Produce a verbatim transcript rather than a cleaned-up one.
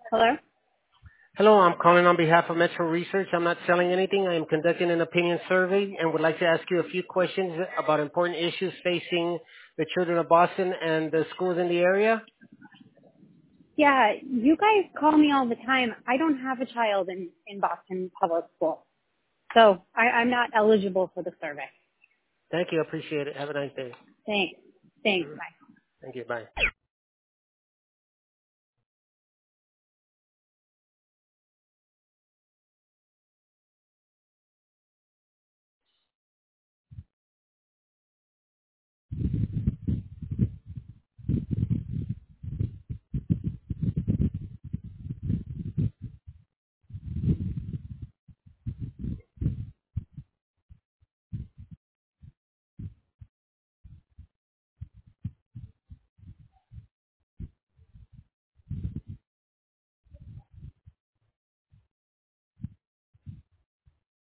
Hello? Hello, I'm calling on behalf of Metro Research. I'm not selling anything. I am conducting an opinion survey and would like to ask you a few questions about important issues facing the children of Boston and the schools in the area. Yeah, you guys call me all the time. I don't have a child in, in Boston Public School. So I, I'm not eligible for the survey. Thank you. I appreciate it. Have a nice day. Thanks. Thanks. Mhm. Bye. Thank you. Bye.